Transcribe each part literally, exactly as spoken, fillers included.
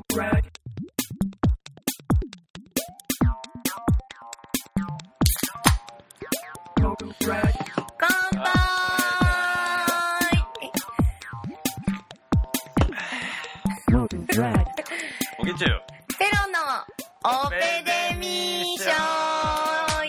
おぎちゅうペロのオペデミー賞イ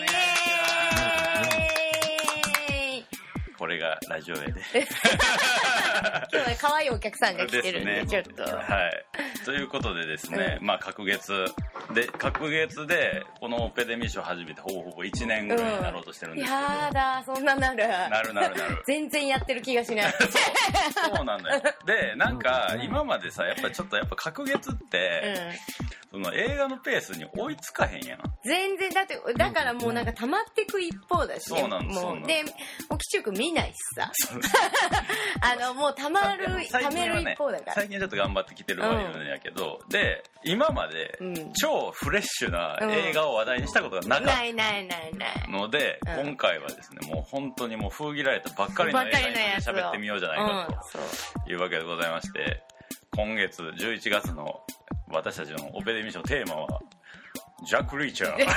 エーイ。 これがラジオ絵で今日は可愛いお客さんが来てるんで、 ですね、 ちょっとはいということでですね、うん、まあ隔月で隔月でこのオペデミー賞始めてほぼほぼいちねんぐらいになろうとしてるんですけど、 うん、やだそんななるなるなるなる全然やってる気がしないそう、そうなんだよ。でなんか今までさやっぱりちょっとやっぱ隔月って、うん、その映画のペースに追いつかへんやん。 全然だってだからもうなんか溜まってく一方だし、ね、 そうなんですもうでおきちゅうくん見ないしさあのもう溜まる、ね、溜める一方だから最近ちょっと頑張ってきてるわけなんやけど、うん、で今まで超フレッシュな映画を話題にしたことがなかった、うん、 ないないないないので、うん、今回はですねもう本当にもう封切られたばっかりの映画に喋ってみようじゃないかというわけでございまして、今月じゅういちがつの私たちのオペデミー賞テーマはジャック・リーチャーイエーイ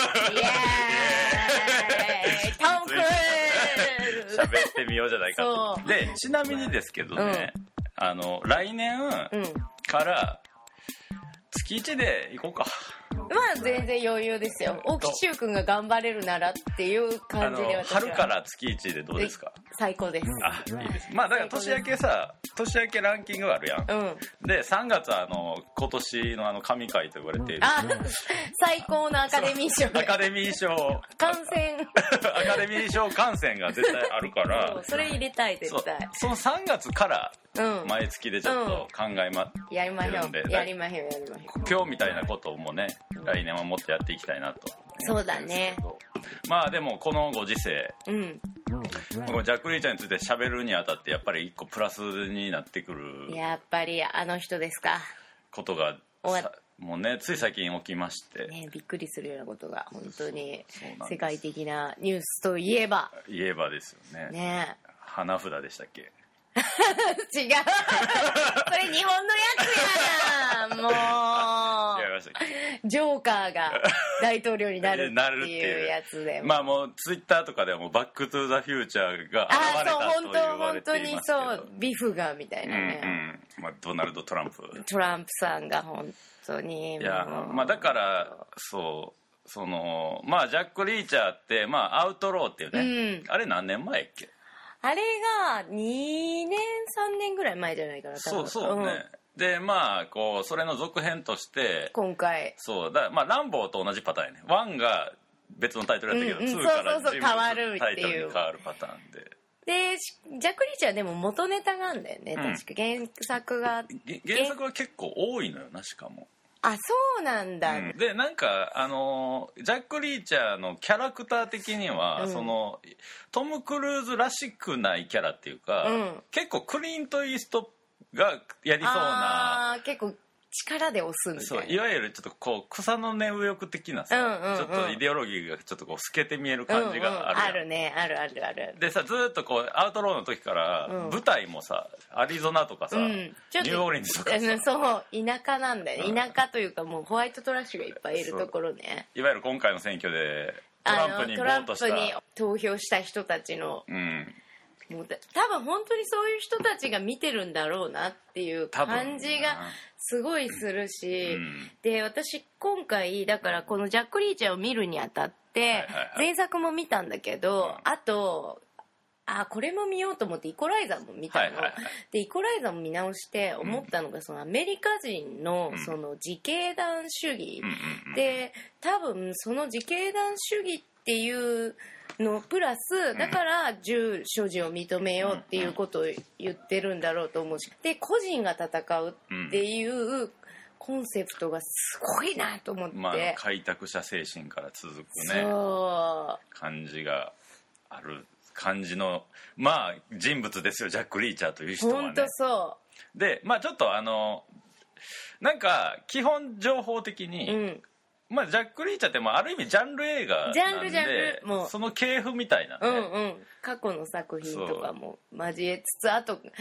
トム・クルーズ喋ってみようじゃないかと。でちなみにですけどね、うん、あの来年から月いちで行こうか。 まあ全然余裕ですよ。大木柊君が頑張れるならっていう感じで私は。 春から月いちでどうですか？ 最高です。 あ、いいです。まあだから年明けさ、年明けランキングあるやん。うん、でさんがつはあの今年のあの神回と言われている。 あ、最高のアカデミー賞。 アカデミー賞。 観戦。 アカデミー賞観戦が絶対あるから。 そう、それ入れたい絶対。 そ, そのさんがつから毎月でちょっと考えま、 うん、やりましょう。やりましょうやりましょう。 今日みたいなこともね。来年はもっとやっていきたいなと。 そうだね。 まあでもこのご時世、うん、このジャック・リーチャーについて喋るにあたってやっぱり一個プラスになってくるやっぱりあの人ですかことがもうねつい最近起きまして、 ね、びっくりするようなことが本当に世界的なニュースといえば言えばですよね。ね、花札でしたっけ？ 違うそれ日本のやつやなもう違いましたっけ？ ジョーカーが大統領になるっていうやつでまあもうツイッターとかではもうバックトゥザフューチャーが現れたと言われていますけど、本当にそうビフがみたいなね、 うんうんまあ、ドナルド・トランプトランプさんが本当にいやまあだからそうそのまあジャック・リーチャーってまあアウトローっていうね、うん、あれ何年前っけ？ あれがにねんさんねんぐらい前じゃないかな多分。 そうそうね、うんでまあこうそれの続編として今回そうだまあランボーと同じパターンやね。ワンが別のタイトルやったけど、うんうん、ツーから人物変わるタイトルに変わるパターンででジャック・リーチャーでも元ネタがあるんだよね、うん、確か原作が原作は結構多いのよなしかも。 あそうなんだ、うん、 でなんかあのジャック・リーチャーのキャラクター的には、うん、そのトム・クルーズらしくないキャラっていうか、うん、結構クリント・イーストがやりそうなあ結構力で押すみたいなそういわゆるちょっとこう草の根右翼的なさ、うんうんうん、ちょっとイデオロギーがちょっとこう透けて見える感じがある、うんうん、 あるねあるあるあるでさずっとこうアウトローの時から、うん、舞台もさアリゾナとかさ、うん、ニューオーリンズとかさそう田舎なんだよ、うん、田舎というかもうホワイトトラッシュがいっぱいいるところね。 いわゆる今回の選挙でトランプにボートしたトランプに投票した人たちの、うんもう多分本当にそういう人たちが見てるんだろうなっていう感じがすごいするし、うん、で私今回だからこのジャック・リーチャーを見るにあたって前作も見たんだけど、あとあこれも見ようと思ってイコライザーも見たの、はいはいはい、でイコライザーも見直して思ったのが、うん、そのアメリカ人のその自警団主義、うん、で多分その自警団主義っていうのプラスだから銃所持を認めようっていうことを言ってるんだろうと思うし、で個人が戦うっていうコンセプトがすごいなと思って、 まあ、開拓者精神から続くね感じがある感じのまあ人物ですよジャック・リーチャーという人はね。 本当そうでまあちょっとあのなんか基本情報的に、うんまあ、ジャック・リーチャーってまあある意味ジャンル映画なんでジャンルジャンルもうその系譜みたいなね、 うんうん、過去の作品とかも交えつつあと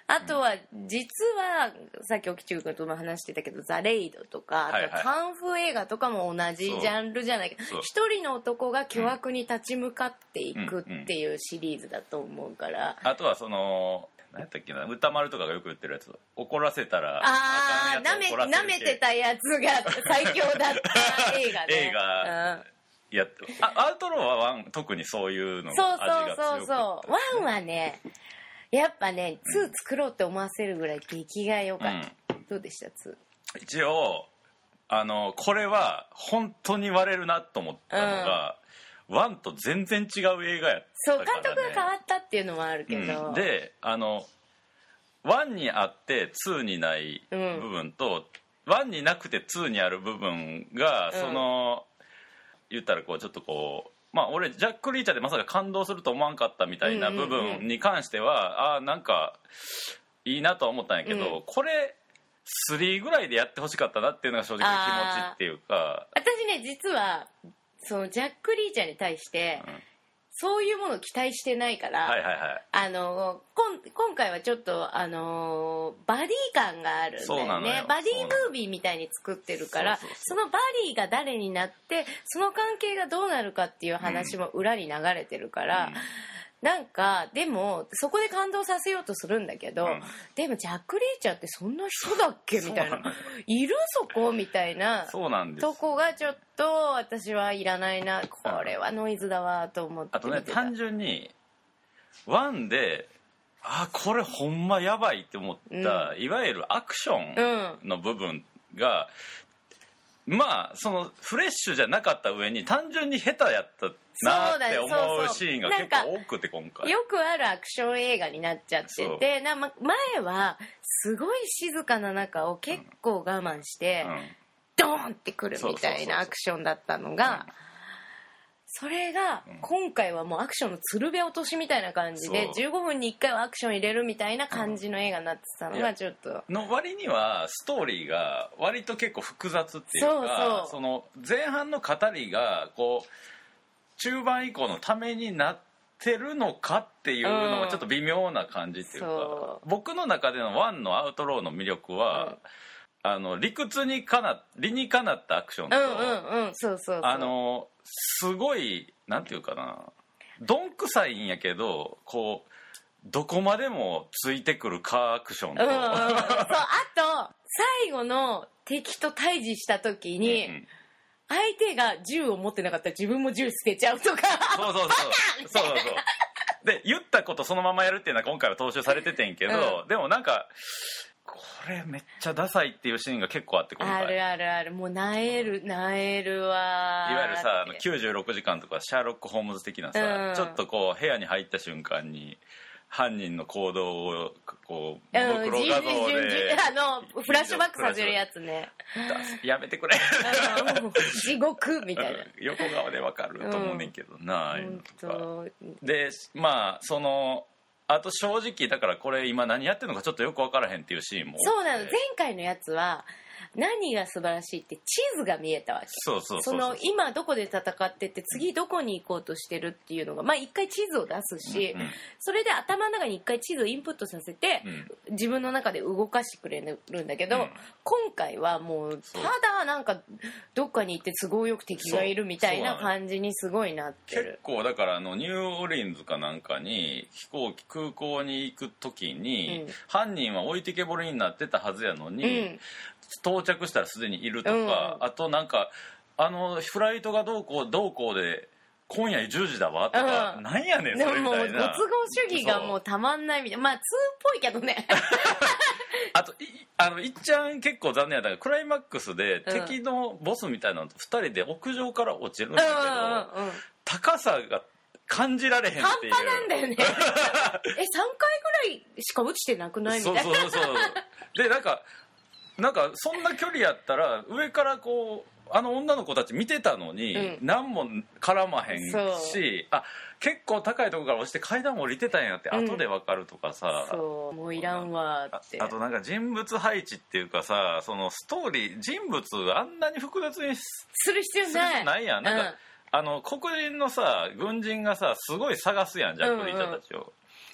あとは実はさっき沖中君とも話してたけどザ・レイドとか、あとはカンフー映画とかも同じジャンルじゃないけど、一人の男が巨悪に立ち向かっていくっていうシリーズだと思うから、 あとはその何やったっけな、歌丸とかがよく言ってるやつ、怒らせたらああなめなめてたやつが最強だった映画ね映画、うんやってあアウトローはワン特にそういうのが味が強くて、そうそうそうそうワンはねやっぱねツー作ろうって思わせるぐらい出来が良かった、うん、どうでしたツー？ 一応あのこれは本当に割れるなと思ったのが、うん、ワンと全然違う映画やったから、ね、 そう監督が変わったっていうのもあるけど、 うん、であのワンにあってツーにない部分と、うん、ワンになくてツーにある部分がその、うん言ったらこうちょっとこうまあ俺ジャック・リーチャーでまさか感動すると思わんかったみたいな部分に関しては、うんうんうん、ああなんかいいなとは思ったんやけど、うん、これスリーぐらいでやってほしかったなっていうのが正直気持ちっていうか、 私ね実はそのジャック・リーチャーに対して、うんそういうものを期待してないから、 はいはいはい、 あのこん今回はちょっとあのバディ感があるんだよね。バディムービーみたいに作ってるからそ, そうそうそうそのバディが誰になってその関係がどうなるかっていう話も裏に流れてるから、うん、なんかでもそこで感動させようとするんだけど、うん、でもジャック・リーチャーってそんな人だっけみたいないるそこみたいなとこがちょっと私はいらないな、これはノイズだわと思って見てた。 あとね単純にワンであこれほんまやばいって思った、うん、いわゆるアクションの部分が、うん、まあそのフレッシュじゃなかった上に単純に下手やったなって思うシーンが結構多くて今回よくあるアクション映画になっちゃっててな、ま、前はすごい静かな中を結構我慢して、うんドーンってくるみたいなアクションだったのがそれが今回はもうアクションの鶴瓶落としみたいな感じでじゅうごふんにいっかいはアクション入れるみたいな感じの映画になってたのがちょっとの割にはストーリーが割と結構複雑っていうかそうそうその前半の語りがこう中盤以降のためになってるのかっていうのがちょっと微妙な感じっていうか、うん、僕の中でのワンのアウトローの魅力は、うんあの理屈にかな理にかなったアクションと、 うんうんうん、そうそうそうあのすごいなんていうかなどんくさいんやけどこうどこまでもついてくるカーアクションと、うんうんうん、そうあと最後の敵と対峙した時に、うんうん、相手が銃を持ってなかったら自分も銃捨てちゃうとかそうそうそうそうそうそうで言ったことそのままやるっていうのは今回は踏襲されててんけど、うん、でもなんかこれめっちゃダサいっていうシーンが結構あって今回あるあるあるもうなえるなえるわいわゆるさきゅうじゅうろくじかんとかシャーロック・ホームズ的なさ、うん、ちょっとこう部屋に入った瞬間に犯人の行動をこうモノクロ画像であのフラッシュバックさせるやつねやめてくれ地獄みたいな横側でわかると思うねんけどな、うん、でまあそのあと正直だからこれ今何やってるのかちょっとよく分からへんっていうシーンもそうなの前回のやつは何が素晴らしいって地図が見えたわけそうそうそうそうその今どこで戦ってて次どこに行こうとしてるっていうのがまあ一回地図を出すし、うんうん、それで頭の中に一回地図をインプットさせて、うん、自分の中で動かしてくれるんだけど、うん、今回はもうただなんかどっかに行って都合よく敵がいるみたいな感じにすごいなってる結構だからあのニューオーリンズかなんかに飛行機空港に行く時に、うん、犯人は置いてけぼりになってたはずやのに、うん到着したらすでにいるとか、うん、あとなんかあのフライトがどうこうどうこうで今夜じゅうじだわとか、うん、なんやねんそれみたいなもうご都合主義がもうたまんないみたいなまあツーっぽいけどねあといあのいっちゃん結構残念やったけどクライマックスで敵のボスみたいなのとふたりで屋上から落ちるんだけど、うんうんうん、高さが感じられへんっていう半端なんだよねえさんかいぐらいしか落ちてなくないみたいなそうそうそうでなんかなんかそんな距離やったら上からこうあの女の子たち見てたのに、うん、何も絡まへんしあ結構高いところから落ちて階段降りてたんやって後で分かるとかさ、 うん、そうもういらんわってあ, あとなんか人物配置っていうかさそのストーリー人物あんなに複雑にする必要ないないやんなんか、うん、あの黒人のさ軍人がさすごい探すやんジャック・リーチャーたちを、うんうん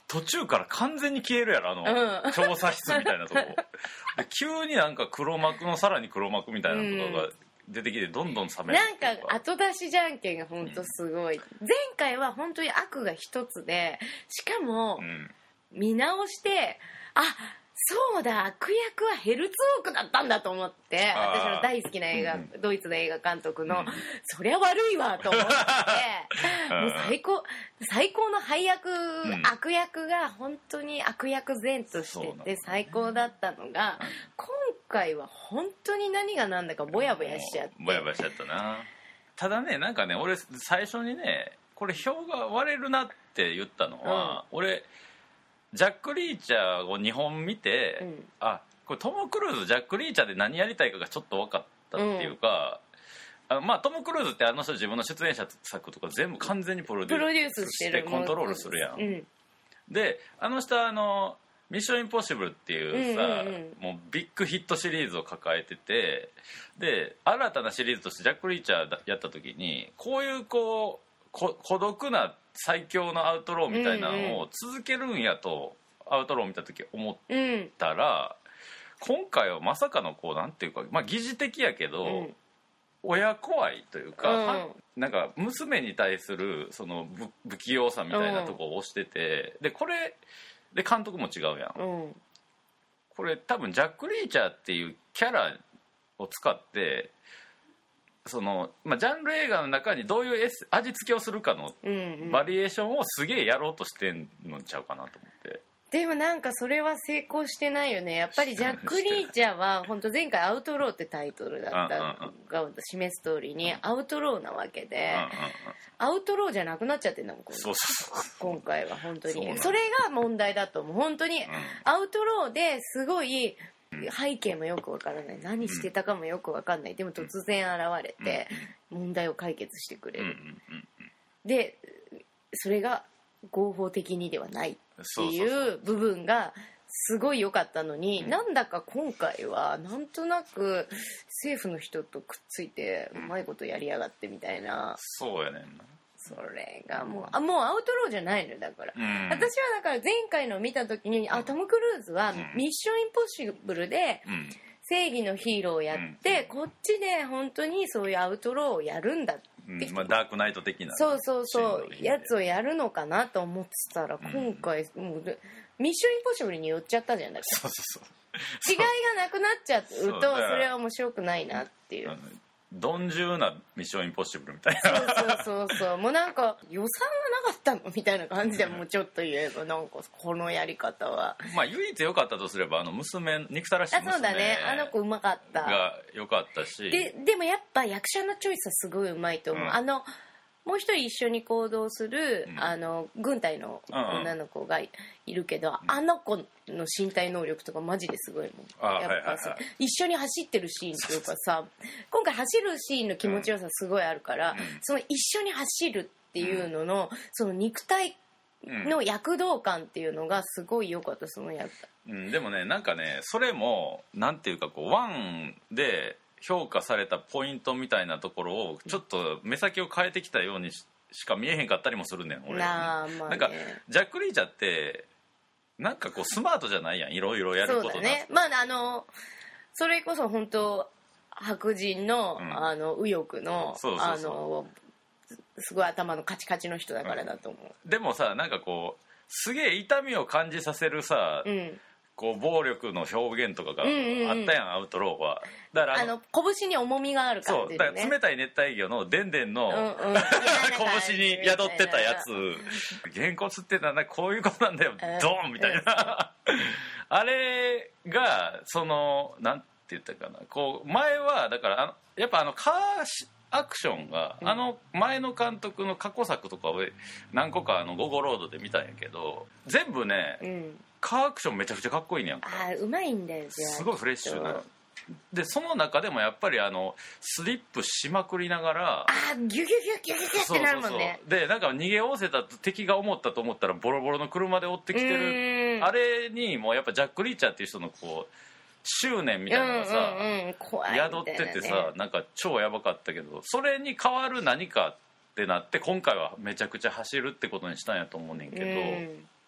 途中から完全に消えるやろあの、うん、調査室みたいなとこで急になんか黒幕のさらに黒幕みたいなのとかが出てきてどんどん冷めるなんか後出しじゃんけんが本当すごい、うん、前回は本当に悪が一つでしかも、うん、見直してあそうだ悪役はヘルツォークだったんだと思って私の大好きな映画、うん、ドイツの映画監督の、うん、そりゃ悪いわと思ってもう最高最高の配役、うん、悪役が本当に悪役前としてて最高だったのが、今回は本当に何が何だかボヤボヤしちゃってボヤボヤしちゃったな。ただねなんかね俺最初にねこれ票が割れるなって言ったのは、うん、俺ジャック・リーチャーをにほん見て、うん、あこれトム・クルーズジャック・リーチャーで何やりたいかがちょっと分かったっていうか、うん、あまあトム・クルーズってあの人自分の出演者作とか全部完全にプロデュースしてコントロールするやん、うん、であの人はあのミッション・インポッシブルっていうさ、うんうんうん、もうビッグヒットシリーズを抱えててで新たなシリーズとしてジャック・リーチャーやった時にこういうこうこ孤独な最強のアウトローみたいなのを続けるんやと、うんうん、アウトローを見た時思ったら、うん、今回はまさかのこうなんていうか、まあ、疑似的やけど、うん、親子愛というか、うん、なんか娘に対するその不器用さみたいなとこを押してて、うん、でこれで監督も違うやん、うん、これ多分ジャック・リーチャーっていうキャラを使ってその、まあ、ジャンル映画の中にどういう味付けをするかのバリエーションをすげえやろうとしてんのちゃうかなと思って。 でもなんかそれは成功してないよね。やっぱりジャック・リーチャーは本当前回アウトローってタイトルだったが示す通りにアウトローなわけで、アウトローじゃなくなっちゃってんだもんそうそう今回は本当に そ, それが問題だと思う。本当にアウトローですごい背景もよくわからない何してたかもよくわかんないでも突然現れて問題を解決してくれるでそれが合法的にではないっていう部分がすごい良かったのに、うん、なんだか今回はなんとなく政府の人とくっついてうまいことやりやがってみたいな。 そうやねんな。 それがもうあもうアウトローじゃないのだから、うん、私はだから前回の見た時にあトム・クルーズはミッション・インポッシブルで正義のヒーローをやって、うん、こっちで本当にそういうアウトローをやるんだって、 うんまあ、ダークナイト的なそうそうそうやつをやるのかなと思ってたら、うん、今回もうミッション・インポッシブルに寄っちゃったじゃんだからそうそうそう違いがなくなっちゃうとそれは面白くないなっていう。 鈍重なミッションインポッシブルみたいなそうそうそうそうもうなんか予算がなかったのみたいな感じでもうちょっと言えばなんかこのやり方はまあ唯一良かったとすればあの娘憎たらしい娘あそうだねあの子うまかったが良かったしででもやっぱ役者のチョイスはすごいうまいと思う、うん、あのもう一人一緒に行動する、うん、あの軍隊の女の子がいるけど、うん、あの子の身体能力とかマジですごいもんやっぱ、はいはいはい、一緒に走ってるシーンというかさ今回走るシーンの気持ちよさすごいあるから、うん、その一緒に走るっていうのの、うん、その肉体の躍動感っていうのがすごい良かったそのやった、 うん、でもねなんかねそれもなんていうかこうワンで評価されたポイントみたいなところをちょっと目先を変えてきたように し, しか見えへんかったりもするねん俺な、まあね、 なんかジャック・リーチャーってなんかこうスマートじゃないやんいろいろやることそうだねまああのそれこそ本当白人の、うん、あの右翼のそうそうそうあのすごい頭のカチカチの人だからだと思う、 うん、でもさなんかこうすげえ痛みを感じさせるさ、うんこう暴力の表現とかがあったやん、うんうん、アウトローはだからあの拳に重みがある感じで、ね、 そうだから冷たい熱帯魚のでんでんの、うんうん、拳に宿ってたやつげんこつってなんだこういうことなんだよ、うん、ドーンみたいな、うん、あれがそのなんて言ったかなこう前はだからあのやっぱあのカーアクションが、うん、あの前の監督の過去作とかを何個かあのゴゴロードで見たんやけど全部ね、うんカーアクションめちゃくちゃかっこいいねやんかあうまいんだよすごいフレッシュなでその中でもやっぱりあのスリップしまくりながらあギュギュギュギュギュギュってなるもんねそうそうそうでなんか逃げおおせた敵が思ったと思ったらボロボロの車で追ってきてるあれにもうやっぱジャック・リーチャーっていう人のこう執念みたいなのがさ、うんうんうん、怖いみたいなね、宿っててさなんか超やばかったけどそれに代わる何かってなって今回はめちゃくちゃ走るってことにしたんやと思うねんけど、うん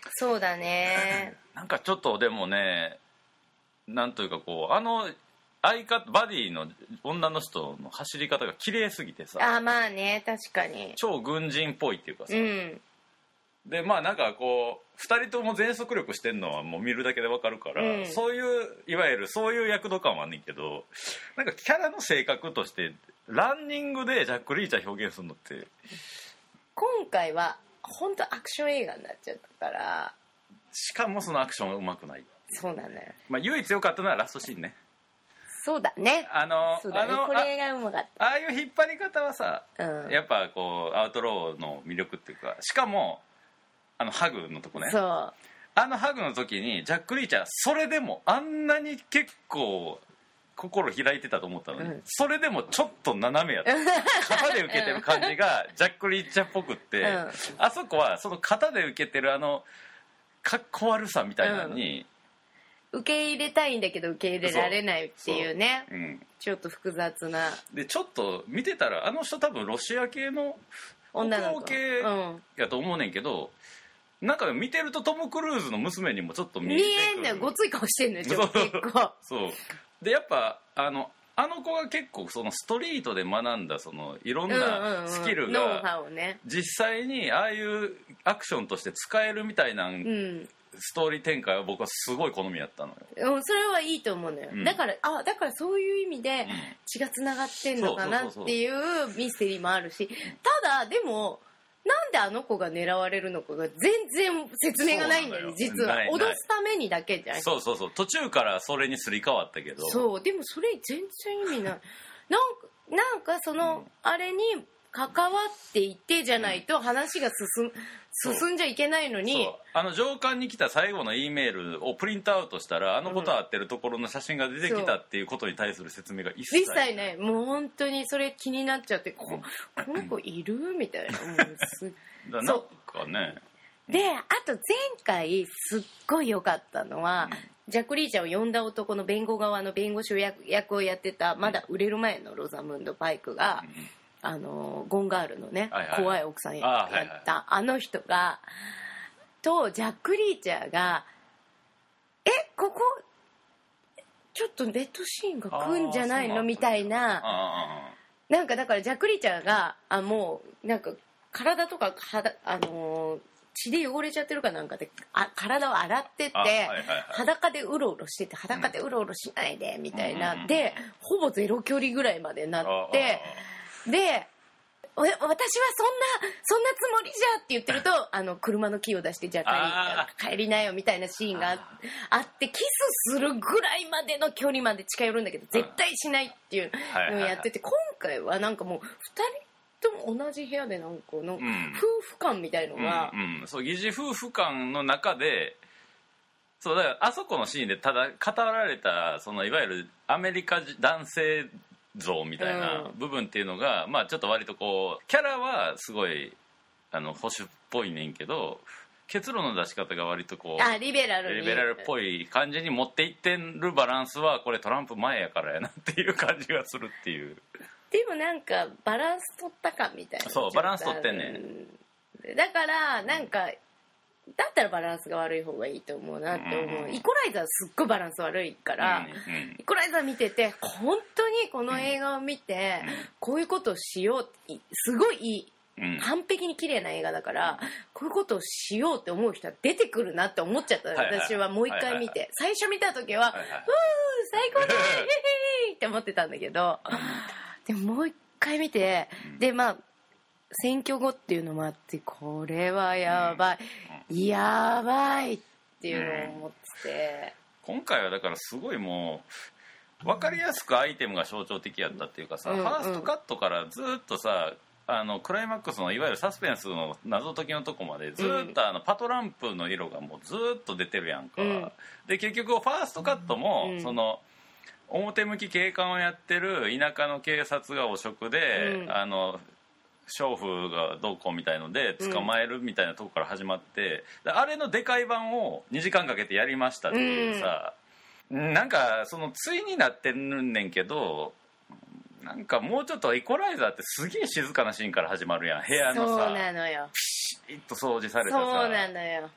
そうだねなんかちょっとでもね、なんというかこうあの相方バディの女の人の走り方が綺麗すぎてさ、 あまあね確かに超軍人っぽいっていうかさ、 うん、 でまあなんかこうふたりとも全速力してんのはもう見るだけでわかるから、うん、そういういわゆるそういう躍動感はあんねんけど、なんかキャラの性格としてランニングでジャック・リーチャー表現するのって今回は本当アクション映画になっちゃったから、 しかもそのアクションがうまくない。 そうなんだよ、 まあ、唯一良かったのはラストシーンね。 そうだね、 あのそうだね、 あのこれがうまかった。 あ, ああいう引っ張り方はさ、 うん、 やっぱこうアウトローの魅力っていうか、しかもあのハグのとこね、 そうあのハグの時にジャック・リーチャーそれでもあんなに結構心開いてたと思ったのに、うん、それでもちょっと斜めやった肩で受けてる感じがジャック・リーチャーっぽくって、うん、あそこはその肩で受けてるあのかっこ悪さみたいなのに、 うん、受け入れたいんだけど受け入れられないっていうね、 うん、 ちょっと複雑なで、ちょっと見てたらあの人多分ロシア系の女の子系やと思うねんけど、うん、なんか見てるとトム・クルーズの娘にもちょっと見えてくる。 見えんねん、ごつい顔してんねん結構そうでやっぱあのあの子が結構そのストリートで学んだそのいろんなスキルが実際にああいうアクションとして使えるみたいなストーリー展開は僕はすごい好みやったのよ。 それはいいと思うのよ、うん、だからあだからそういう意味で血がつながってんのかなっていうミステリーもあるし、ただでもなんであの子が狙われるのかが全然説明がないんだよね、実は。脅すためにだけじゃない。 そうそうそう、途中からそれにすり替わったけど。 そう、でもそれ全然意味ない。なんか、なんかその、うん、あれに関わっていってじゃないと話が進む。進んじゃいけないのに、 あの上官に来た最後の E メールをプリントアウトしたらあの子と会ってるところの写真が出てきたっていうことに対する説明が一切一切ない。もう本当にそれ気になっちゃって、こ, この子いるみたいな。もうすだなんかね。 で、あと前回すっごい良かったのは、うん、ジャック・リーチャーを呼んだ男の弁護側の弁護士役をやってたまだ売れる前のロザムンド・パイクが、うんあのゴンガールのね、はいはい、怖い奥さんやった あ,、はいはい、あの人がとジャック・リーチャーがえここちょっとベッドシーンが来るんじゃないのみたいな、なんかだからジャック・リーチャーがあもうなんか体とか肌あのー血で汚れちゃってるかなんかであ体を洗ってって、はいはいはい、裸でうろうろしてて裸でうろうろしないでみたいな、うん、でほぼゼロ距離ぐらいまでなってで私はそんなそんなつもりじゃって言ってるとあの車のキーを出してじゃあ帰り、帰りなよみたいなシーンがあってキスするぐらいまでの距離まで近寄るんだけど絶対しないっていうのをやってて、今回はなんかもうふたりとも同じ部屋でなんかの夫婦感みたいのが、 うんうんうん、そう疑似夫婦感の中でそうだからあそこのシーンでただ語られたそのいわゆるアメリカ男性像みたいな部分っていうのが、うん、まあちょっと割とこうキャラはすごいあの保守っぽいねんけど結論の出し方が割とこうあリベラルにリベラルっぽい感じに持っていってるバランスはこれトランプ前やからやなっていう感じがするっていう。 でもなんかバランス取ったかみたいな。 そうバランス取ってんねん。だからなんかだったらバランスが悪い方がいいと思うなって思う、うん、イコライザーすっごいバランス悪いから、うんうん、イコライザー見てて本当にこの映画を見て、うん、こういうことをしようってすごいいい、うん、完璧に綺麗な映画だから、うん、こういうことをしようって思う人は出てくるなって思っちゃった、はいはい、私はもう一回見て、はいはい、最初見た時は、はいはい、うー最高だヘヘヘって思ってたんだけどでももう一回見て、うん、でまあ選挙後っていうのもあってこれはやばい、うん、やばいっていうのを思ってて、 うん、今回はだからすごいもう分かりやすくアイテムが象徴的やったっていうかさ、うんうん、ファーストカットからずっとさあのクライマックスのいわゆるサスペンスの謎解きのとこまでずっとあのパトランプの色がもうずっと出てるやんか、うん、で結局ファーストカットも、うん、その表向き警官をやってる田舎の警察が汚職で、うん、あの娼婦がどうこうみたいので捕まえるみたいなとこから始まって、うん、あれのでかい版をにじかんかけてやりましたっていうさ、うん、なんかその対になってるねんけどなんかもうちょっとイコライザーってすげえ静かなシーンから始まるやん部屋のさそうなのよピシッと掃除されたさそうなのよ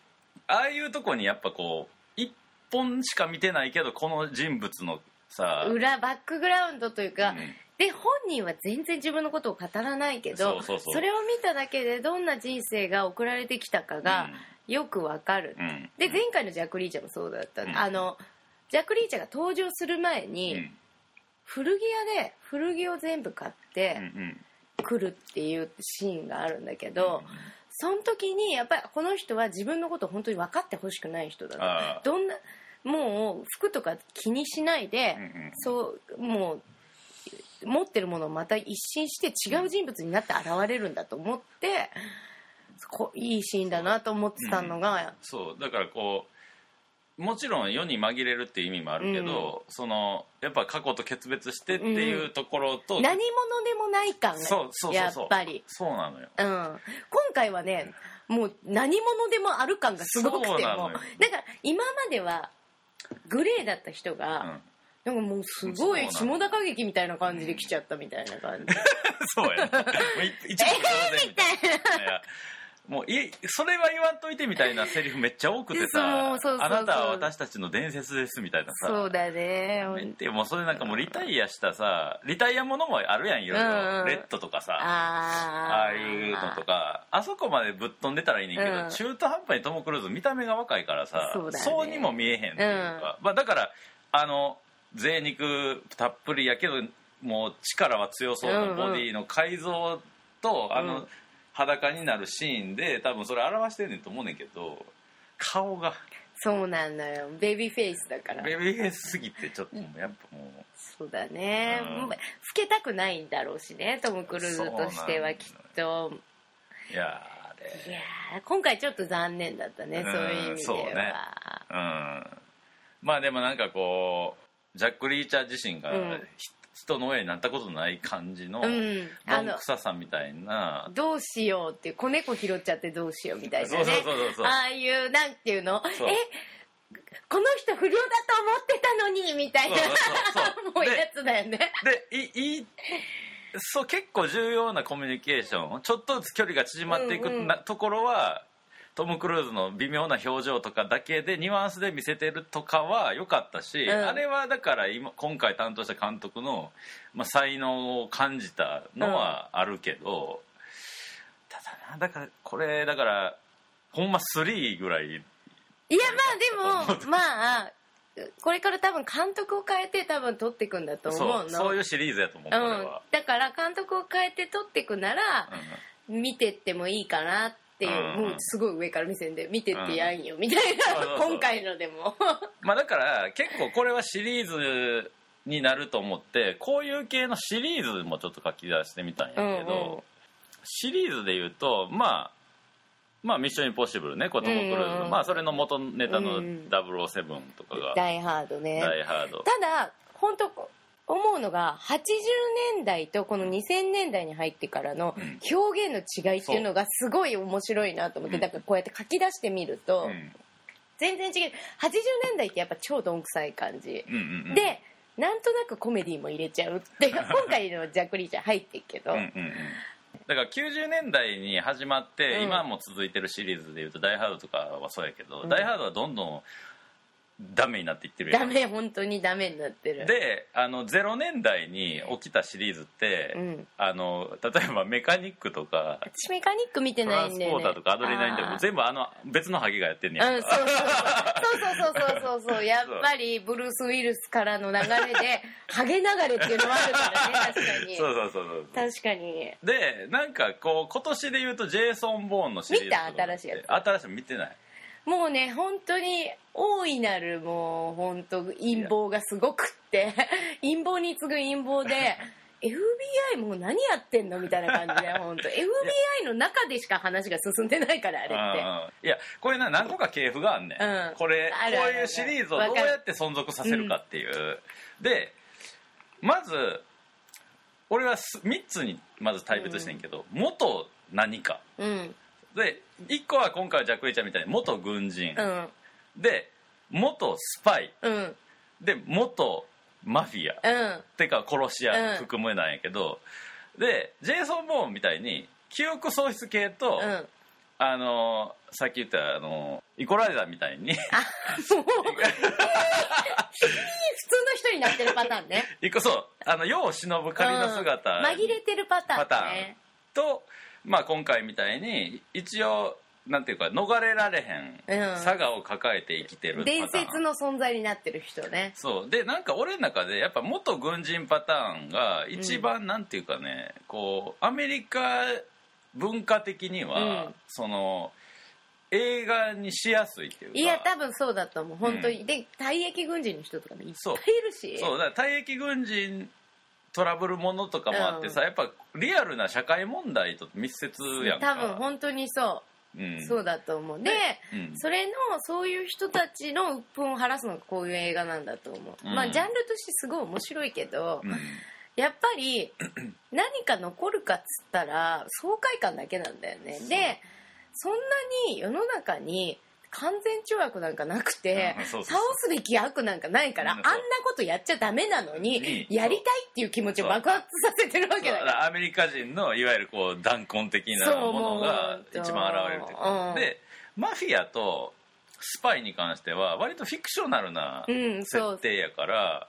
ああいうとこにやっぱこう一本しか見てないけどこの人物のさ裏バックグラウンドというか、うん、で本人は全然自分のことを語らないけど、そうそうそう、それを見ただけでどんな人生が送られてきたかがよくわかる、うん、で前回のジャック・リーチャーもそうだった、うん、あのジャック・リーチャーが登場する前に、うん、古着屋で古着を全部買って来るっていうシーンがあるんだけど、うんうん、その時にやっぱりこの人は自分のことを本当に分かってほしくない人だな、どんなもう服とか気にしないで、うんうん、そうもう持ってるものをまた一新して違う人物になって現れるんだと思って、こいいシーンだなと思ってたのが、うん、 そうだからこうもちろん世に紛れるっていう意味もあるけど、うん、そのやっぱ過去と決別してっていうところと、うん、 何者でもない感がそうそうそうそうやっぱりそうなのよ、 うん、今回はねもう何者でもある感がすごくてもだから今まではグレーだった人が、うん、なんかもうすごい下田歌劇みたいな感じで来ちゃったみたいな感じそうや一番当然みたいなもういそれは言わんといてみたいなセリフめっちゃ多くてさそうそうそうそうあなたは私たちの伝説ですみたいなさそうだねでもそれなんかもうリタイアしたさリタイアものもあるやんいろいろ、うんうん、レッドとかさ あ, ああいうのとかあそこまでぶっ飛んでたらいいねんけど、うん、中途半端にトム・クルーズ見た目が若いからさそう、ね、そうにも見えへんっていうか、うんまあ、だからあの贅肉たっぷりやけどもう力は強そうなボディの改造と、うん、あの、うん裸になるシーンで多分それ表してんねんと思うねんけど顔がそうなんだよベビーフェイスだからベビーフェイスすぎてちょっとやっぱもうそうだね、うん、老けたくないんだろうしねトム・クルーズとしてはきっといやあれいや今回ちょっと残念だったね、うん、そういう意味ではそうね、 うん、まあでもなんかこうジャック・リーチャー自身が、うん人の上になったことない感じのどんくささみたいな、 うん、どうしようっていう子猫拾っちゃってどうしようみたいなねそうそうそうそうああいうなんていうのえこの人不良だと思ってたのにみたいなもうやつだよねでいいそう結構重要なコミュニケーションちょっとずつ距離が縮まっていくな、うんうん、ところはトム・クルーズの微妙な表情とかだけでニュアンスで見せてるとかは良かったし、うん、あれはだから今今回担当した監督の、まあ、才能を感じたのはあるけど、うん、ただなだからこれだからほんまスリーぐらいいやまあでもまあこれから多分監督を変えて多分撮っていくんだと思うのそう、そういうシリーズやと思う、これは、うん、 だから監督を変えて撮っていくなら、うん、見てってもいいかなってっていう、うん、もうすごい上から目線で見てってやんよ、うん、みたいな今回のでもまあだから結構これはシリーズになると思ってこういう系のシリーズもちょっと書き出してみたんやけど、うんうん、シリーズでいうとまあまあミッションインポッシブルね子供クルーズ、うんうん、まあそれの元ネタのダブルオーセブンとかが、 うん、ダイハードねダイハードただ本当思うのがはちじゅうねんだいとこのにせんねんだいに入ってからの表現の違いっていうのがすごい面白いなと思って、だからこうやって書き出してみると全然違う。はちじゅうねんだいってやっぱ超どんくさい感じ、うんうんうん、でなんとなくコメディも入れちゃうって今回のジャック・リーチャー入ってるけどうんうん、うん、 だからきゅうじゅうねんだいに始まって、うん、今も続いてるシリーズでいうとダイハードとかはそうやけど、うん、ダイハードはどんどんダメになっていってるやん。 ダメ本当にダメになってる。 であのゼロねんだいに起きたシリーズって、うん、あの例えばメカニックとか私メカニック見てないんで、ね、 トランスポーターとかアドレナリンとか全部あの別のハゲがやってんねやんか、 うん、そうそうそうそうそうそうそうやっぱりブルース・ウィルスからの流れでハゲ流れっていうのもあるからね確かにそうそうそうそう確かに。 でなんかこう今年で言うとジェイソン・ボーンのシリーズ見た新しいやつ新しいの見てない。 もうね本当に大いなるもう本当陰謀がすごくって陰謀に次ぐ陰謀でエフビーアイ もう何やってんのみたいな感じで本当 エフビーアイ の中でしか話が進んでないからあれっていやこれな何個か系譜があんねん、うん、これこういうシリーズをどうやって存続させるかっていう、うん、でまず俺はみっつにまず対別してんけど、うん、元何か、うんでいっこは今回はジャック・リーチャーみたいに元軍人、うん、で元スパイ、うん、で元マフィア、うん、てか殺し屋含めなんやけど、うん、でジェイソン・ボーンみたいに記憶喪失系と、うん、 あのさっき言ったあのイコライザーみたいにあもう普通の人になってるパターンね一個そうあの世を忍ぶ仮の姿、 うん、紛れてるパターン、ね、 パターンと、まあ、今回みたいに一応なんていうか逃れられへん、うん、佐賀を抱えて生きてるパターン、 伝説の存在になってる人ね。 そうでなんか俺の中でやっぱ元軍人パターンが一番、うん、なんていうかねこうアメリカ文化的には、うん、その映画にしやすいっていうか。 いや多分そうだと思う本当に、うん、で退役軍人の人とかもいっぱいいるしそうだから退役軍人トラブルものとかもあってさ、うん、やっぱリアルな社会問題と密接やんか。 多分本当にそう、うん、そうだと思うで、うん、それのそういう人たちの鬱憤を晴らすのがこういう映画なんだと思う、うん、まあジャンルとしてすごい面白いけど、うん、やっぱり何か残るかっつったら爽快感だけなんだよね。でそんなに世の中に完全懲悪なんかなくて、うん、そうそうそう倒すべき悪なんかないから、うん、あんなことやっちゃダメなのにやりたいっていう気持ちを爆発させてるわけだから。 アメリカ人のいわゆるこう断根的なものが一番現れるというか、うん、でマフィアとスパイに関しては割とフィクショナルな設定やから、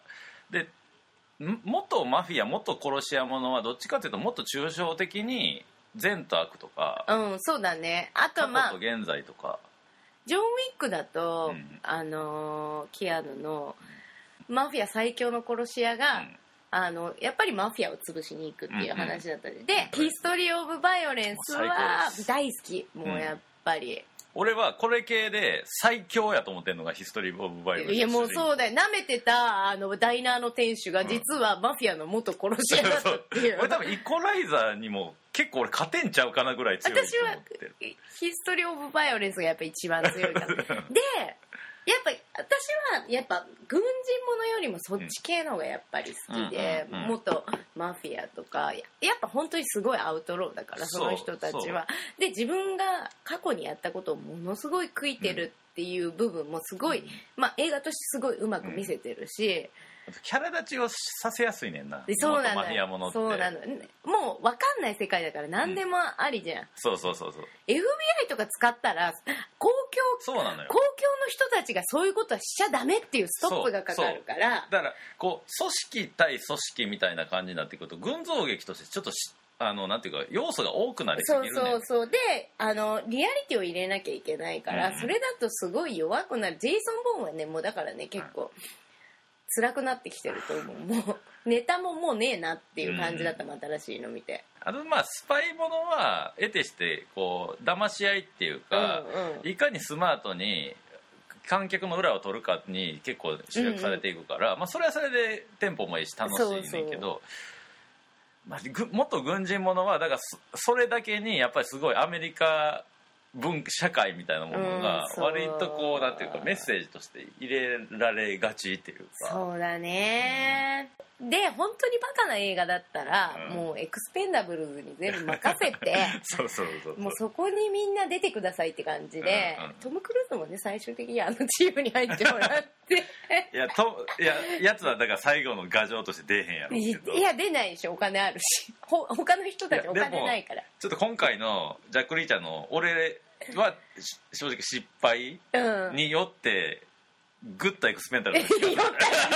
うん、で元マフィア元殺し屋者はどっちかというともっと抽象的に善と悪とか、 うんそうだね、あとまあ過去と現在とかジョン・ウィックだと、うん、あのキアヌのマフィア最強の殺し屋が、うん、あのやっぱりマフィアを潰しに行くっていう話だったり、うんうん、で、うん、ヒストリー・オブ・バイオレンスは大好きもうやっぱり、うん、 俺はこれ系で最強やと思ってるのがヒストリー・オブ・バイオレンス。 いやもうそうだよ、舐めてたあのダイナーの店主が実はマフィアの元殺し屋だったっていう、 うん、俺多分イコライザーにも結構俺勝てんちゃうかなぐらい強いと思ってる。 私はヒストリー・オブ・バイオレンスがやっぱ一番強いからでやっぱ私はやっぱ軍人ものよりもそっち系の方がやっぱり好きで、うんうんうんうん、元マフィアとかやっぱ本当にすごいアウトローだからその人たちは。で自分が過去にやったことをものすごい悔いてるっていう部分もすごい、うんまあ、映画としてすごいうまく見せてるし、 うん、キャラ立ちをさせやすいねんな。 そうなのマフィアものって。 そうなの。もう分かんない世界だから何でもありじゃん、うん、 そうそうそうそう。 エフビーアイ とか使ったら公共、 そうなのよ、 公共の人たちがそういうことはしちゃダメっていうストップがかかるから。 だからこう組織対組織みたいな感じになってくると群像劇としてちょっとしあのなんていうか要素が多くなりすぎるね。 そうそうそう。であのリアリティを入れなきゃいけないから、うん、それだとすごい弱くなる。ジェイソン・ボーンはねもうだからね結構、うん辛くなってきてると思う。もうネタももうねえなっていう感じだったもん、新しいの見て。 あとまあスパイものは得てしてこう騙し合いっていうか、うんうん、いかにスマートに観客の裏を取るかに結構集約されていくから、うんうん、まあそれはそれでテンポもいいし楽しいねんけど、そうそうまあ、元軍人ものはだからそれだけにやっぱりすごいアメリカ文社会みたいなものが割とこうなんていうかメッセージとして入れられがちっていうか。 そうだね、うん、で本当にバカな映画だったら、うん、もうエクスペンダブルズに全部任せてそうそうそうそう、 もうそこにみんな出てくださいって感じで、うんうん、トム・クルーズもね最終的にあのチームに入ってもらっていやといややつはだから最後の牙城として出えへんやろうけど。 いや出ないでしょ、お金あるしほ他の人たちお金ないから。 ちょっと今回のジャック・リーチャーの俺は正直失敗によってグッとエクスペンダブル逆にちょ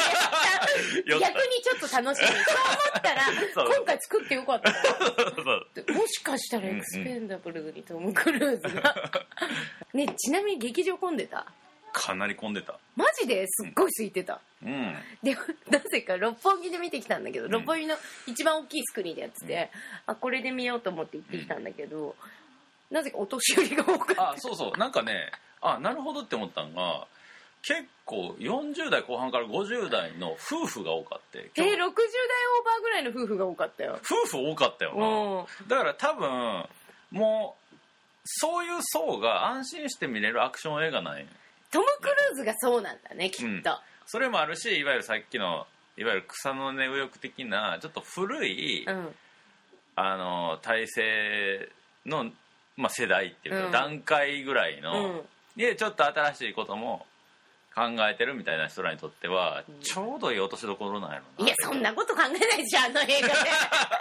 っと楽しみ。そう思ったら今回作ってよかったもしかしたらエクスペンダブルにトム・クルーズがね。ちなみに劇場混んでた？ かなり混んでた。 マジですっごい空いてた、うん、でなぜか六本木で見てきたんだけど、うん、六本木の一番大きいスクリーンでやってて、うん、あこれで見ようと思って行ってきたんだけど、うんなぜかお年寄りが多かった。 あそうそうなんかねあなるほどって思ったのが結構よんじゅう代後半からごじゅう代の夫婦が多かった。 えー、ろくじゅう代オーバーぐらいの夫婦が多かったよ。 夫婦多かったよな。だから多分もうそういう層が安心して見れるアクション映画なんや。 トム・クルーズがそうなんだねきっと、うん、 それもあるしいわゆるさっきのいわゆる草の根右翼的なちょっと古い、うん、あの体制のまあ、世代っていうか、うん、段階ぐらいの、うん、でちょっと新しいことも考えてるみたいな人らにとっては、うん、ちょうどいい落としどころなんやろな。 いやそんなこと考えないじゃんあの映画で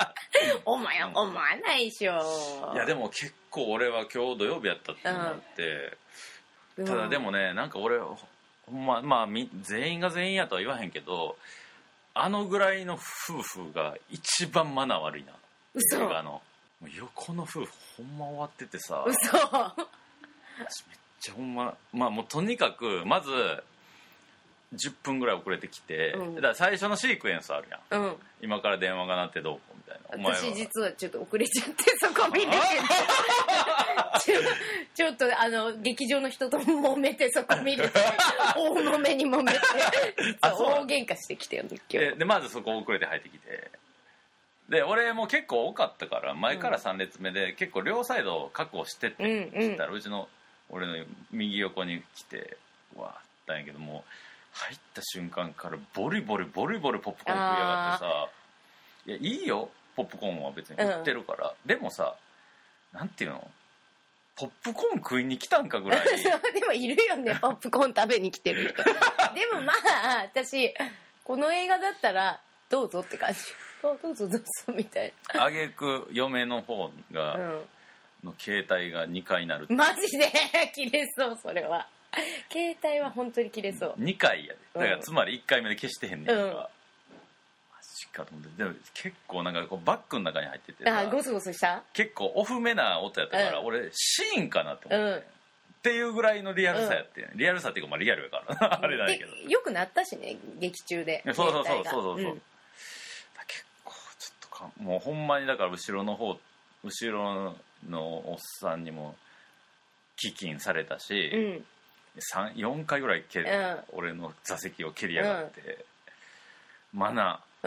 お前は思わないでしょ。 いやでも結構俺は今日土曜日やったっていうのがあって、うん、ただでもねなんか俺ほんままあ全員が全員やとは言わへんけど、あのぐらいの夫婦が一番マナー悪いな。 嘘。 あの横の夫婦ほんま終わっててさ、 嘘。 めっちゃほんままあもうとにかくまずじゅっぷんぐらい遅れてきて、うん、だから最初のシークエンスあるやん、うん、今から電話が鳴ってどうこうみたいな。 私実はちょっと遅れちゃってそこ見れてちょ, ちょっとあの劇場の人と揉めてそこ見れて大揉めに揉めて実は大喧嘩してきてよ今日で, でまずそこ遅れて入ってきて、で俺も結構多かったから前からさん列目で結構両サイド確保してって言ったら、うんうん、うちの俺の右横に来てわーったんやけども、入った瞬間からボリボリボリボリポップコーン食いやがってさ、いやいいよポップコーンは別に売ってるから、うん、でもさなんていうのポップコーン食いに来たんかぐらいでもいるよねポップコーン食べに来てる人でもまあ私この映画だったらどうぞって感じどうぞどうぞみたいな。あげく嫁の方が、うん、の携帯がにかいなる。 マジで切れそうそれは。携帯は本当に切れそう。 にかいやで。だからつまりいっかいめで消してへんねんか、うん、マジかと思って。でも結構なんかこうバッグの中に入っててさ、あゴソゴソした。 結構オフめな音やったから、うん、俺シーンかなって思って、うん、っていうぐらいのリアルさやって、うん、リアルさっていうかまあリアルやからあれなんやけどよくなったしね劇中で。 そうそうそうそうそうそう、うん、結構ちょっとかもうほんまにだから後ろの方後ろのおっさんにも飢饉されたし、うんよんかいぐらい蹴、うん、俺の座席を蹴りやがって、うん、マナー、うん、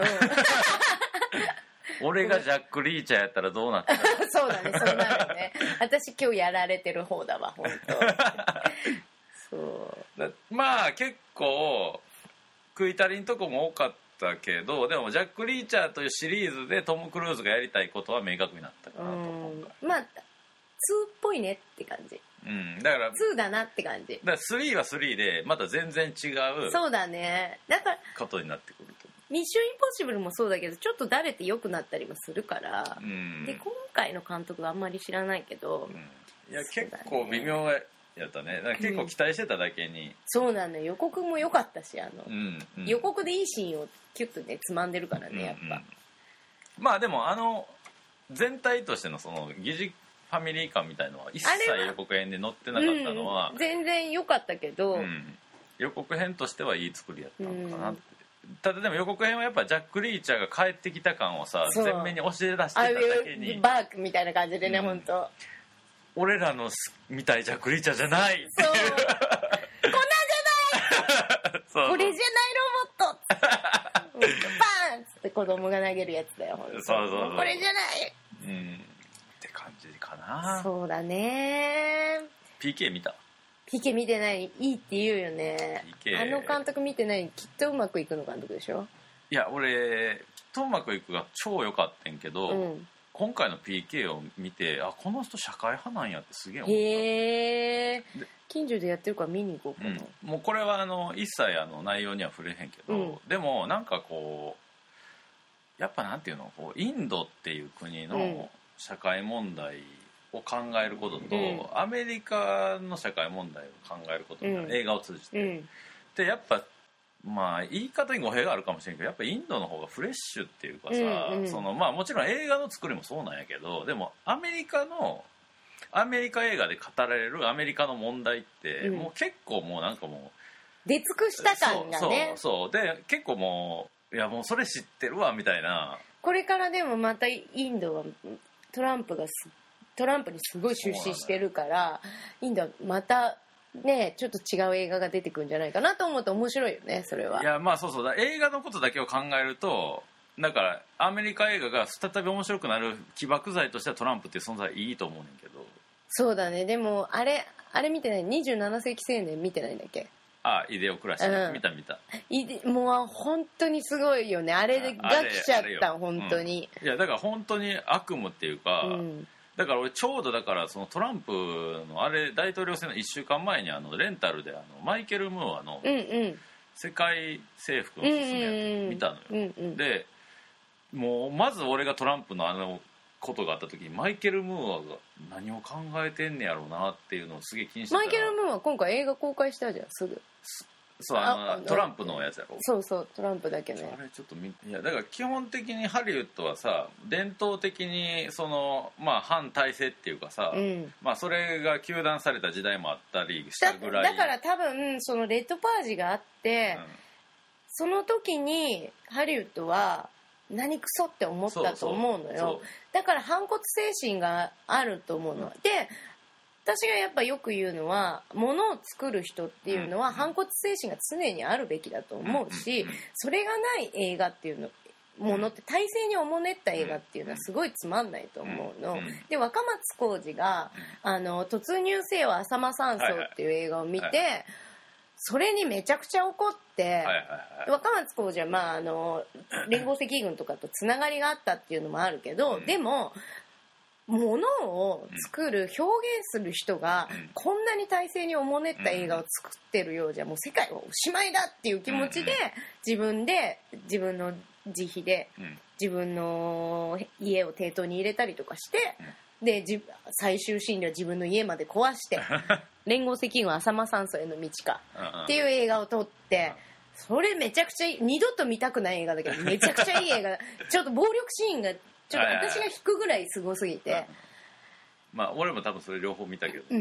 俺がジャック・リーチャーやったらどうなったそうだねそうなるね。私今日やられてる方だわ本当そうだまあ結構食い足りんとこも多かったけど、でもジャック・リーチャーというシリーズでトム・クルーズがやりたいことは明確になったかなと思うから、 まあツーっぽいねって感じ。 うん、だからツーだなって感じ。 だからスリーはスリーでまた全然違うそうだね。だからことになってくると。 ミッションインポッシブルもそうだけどちょっとだれて良くなったりもするから、うん、で今回の監督はあんまり知らないけど、 うん、いや、ね、結構微妙やったね。だから結構期待してただけに、うん、 そうなの。予告も良かったしあの、うんうん、予告でいいシーンをキュッとねつまんでるからねやっぱ、うんうん、まあでもあの全体としてのその疑似ファミリー感みたいのは一切予告編で載ってなかったのは、 うん、全然良かったけど、うん、 予告編としてはいい作りやったのかなって、うん、ただでも予告編はやっぱジャック・リーチャーが帰ってきた感をさ前面に押し出してただけにバークみたいな感じでね、うん、本当俺らの見たいジャック・リーチャーじゃない、 そうこんなんじゃないそうこれじゃないロボットバーンっつって子供が投げるやつだよ本当。そうそうそう、これじゃない、うん感じかな。 そうだね。 ピーケー 見た？ ピーケー 見てない。いいって言うよね。 ピーケー あの監督見てない。きっとうまくいくの監督でしょ。 いや俺きっとうまくいくが超良かったんけど、うん、今回の ピーケー を見てあこの人社会派なんやってすげえ思った。へえ。近所でやってるから見に行こうかな、 うん、もうこれはあの一切あの内容には触れへんけど、うん、でもなんかこうやっぱなんていうのこうインドっていう国の、うん社会問題を考えることと、うん、アメリカの社会問題を考えること、うん、映画を通じて、うん、でやっぱまあ言い方に語弊があるかもしれんけどやっぱインドの方がフレッシュっていうかさ、うんうん、そのまあもちろん映画の作りもそうなんやけどでもアメリカのアメリカ映画で語られるアメリカの問題って、うん、もう結構もうなんかもう出尽くした感がねそうそうそうで結構もういやもうそれ知ってるわみたいな。 これからでもまたインドはトランプがトランプにすごい出資してるからインドはまたねちょっと違う映画が出てくるんじゃないかなと思うと面白いよねそれは。 いやまあそうそうだ映画のことだけを考えるとだからアメリカ映画が再び面白くなる起爆剤としてはトランプっていう存在いいと思うねんけど。 そうだね。でもあれあれ見てないにじゅうなな世紀青年見てないんだっけ。 ああイデオクラシー、うん、見た見たいでもう本当にすごいよねあれでが来ちゃった本当に、 うん、いやだから本当に悪夢っていうか、うん、だから俺ちょうどだからそのトランプのあれ大統領選のいっしゅうかんまえにあのレンタルであのマイケル・ムーアの世界征服のすすめやつ見たのよ、うんうん、でもうまず俺がトランプのあのことがあった時にマイケル・ムーアが何を考えてんねやろうなっていうのをすげえ気にしてた。 マイケル・ムーアは今回映画公開したじゃん、すぐ。 そう、あのトランプのやつやろ。 そうそう、トランプだけね。 あれちょっと見いやだから基本的にハリウッドはさ、伝統的にそのまあ反体制っていうかさ、うん、まあそれが糾弾された時代もあったりしたぐらいだ, だから多分そのレッドパージがあって、うん、その時にハリウッドは何クソって思ったと思うのよ。そうそう、だから反骨精神があると思うの、うん、で私がやっぱよく言うのは、物を作る人っていうのは反骨精神が常にあるべきだと思うし、それがない映画っていうのものって、体制におもねった映画っていうのはすごいつまんないと思うので、若松浩二があの突入せよ浅間山荘っていう映画を見て、それにめちゃくちゃ怒って、若松浩二はまああの連合赤軍とかとつながりがあったっていうのもあるけど、でもものを作る、表現する人がこんなに体制におもねった映画を作ってるようじゃもう世界はおしまいだっていう気持ちで、自分で自分の自費で自分の家を抵当に入れたりとかして、で最終シーンでは自分の家まで壊して連合赤軍浅間山荘への道かっていう映画を撮って、それめちゃくちゃいい、二度と見たくない映画だけどめちゃくちゃいい映画。ちょっと暴力シーンがちょっと私が引くぐらいすごすぎて、 まあ俺も多分それ両方見たけど、 うん、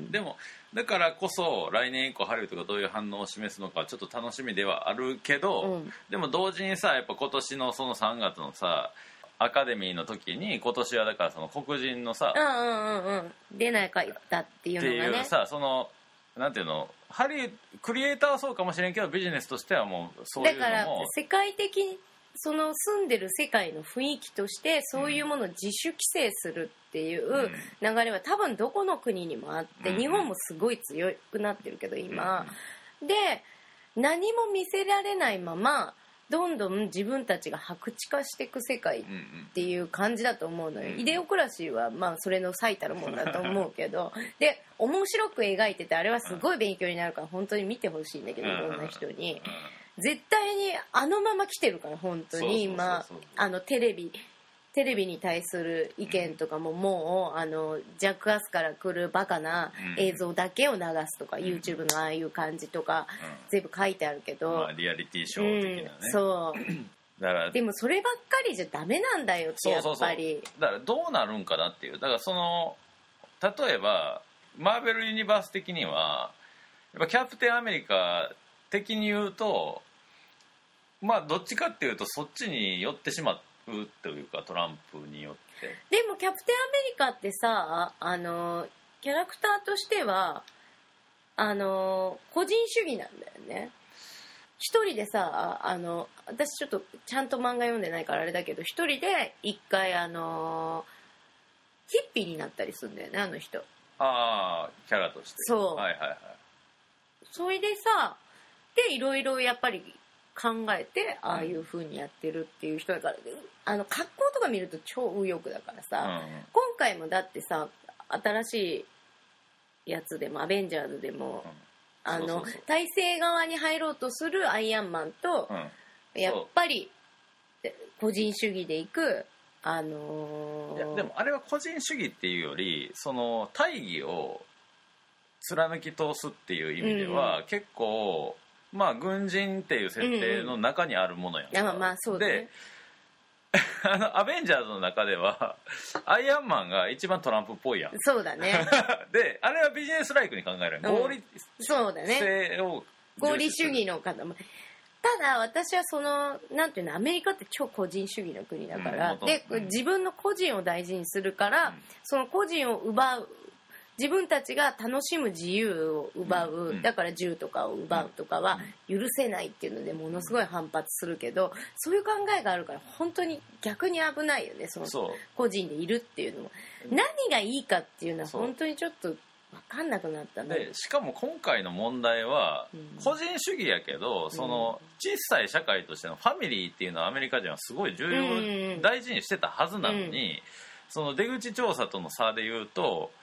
でもだからこそ来年以降ハリウッドがどういう反応を示すのかちょっと楽しみではあるけど、うん、でも同時にさ、やっぱ今年のそのさんがつのさアカデミーの時に、今年はだからその黒人のさ、 うんうんうんうん、出なかったっていうのがね、 っていうさ、そのなんていうの、ハリクリエイターはそうかもしれんけどビジネスとしてはもうそういうのも、だから世界的にその住んでる世界の雰囲気としてそういうものを自主規制するっていう流れは多分どこの国にもあって、日本もすごい強くなってるけど今で、何も見せられないままどんどん自分たちが白地化していく世界っていう感じだと思うのよ。イデオクラシーはまあそれの最たるものだと思うけどで面白く描いてて、あれはすごい勉強になるから本当に見てほしいんだけど、いろんな人に絶対にあのまま来てるから、本当に今あのテレビテレビに対する意見とかももうあのジャックアスから来るバカな映像だけを流すとか、うん、YouTube のああいう感じとか、うん、全部書いてあるけど、 まあ、リアリティショー的なね、 うん、そうだからでもそればっかりじゃダメなんだよってやっぱり。そうそうそう、 だからどうなるんかなっていう、だからその例えばマーベルユニバース的にはやっぱキャプテンアメリカ的に言うと、まあどっちかっていうとそっちに寄ってしまうというか、トランプによって。 でもキャプテンアメリカってさ、あのキャラクターとしてはあの個人主義なんだよね。一人でさ、あの私ちょっとちゃんと漫画読んでないからあれだけど、一人で一回あのヒッピーになったりするんだよね、あの人。 ああ、キャラとして。 そう、 はいはいはい。 それでさ、でいろいろやっぱり考えてああいう風にやってるっていう人だから、あの格好とか見ると超右翼だからさ、うん、今回もだってさ、新しいやつでもアベンジャーズでも、うん、あのそうそうそう、体制側に入ろうとするアイアンマンと、うん、やっぱり個人主義でいく、あのー、 いやでもあれは個人主義っていうより、その大義を貫き通すっていう意味では、うん、結構まあ軍人っていう設定の中にあるものやんか、 うんうん、まあそうだね。 であのアベンジャーズの中ではアイアンマンが一番トランプっぽいやん。 そうだね。 であれはビジネスライクに考える、うん、合理そうだね、 性を合理主義の方も。ただ私はそのなんていうの、アメリカって超個人主義の国だから、うん、で、うん、自分の個人を大事にするから、うん、その個人を奪う、自分たちが楽しむ自由を奪う、うん、だから銃とかを奪うとかは許せないっていうのでものすごい反発するけど、そういう考えがあるから本当に逆に危ないよね、その個人でいるっていうのも。何がいいかっていうのは本当にちょっと分かんなくなったんだ。 でしかも今回の問題は個人主義やけど、うん、その小さい社会としてのファミリーっていうのはアメリカ人はすごい重要、うん、大事にしてたはずなのに、うん、その出口調査との差で言うと、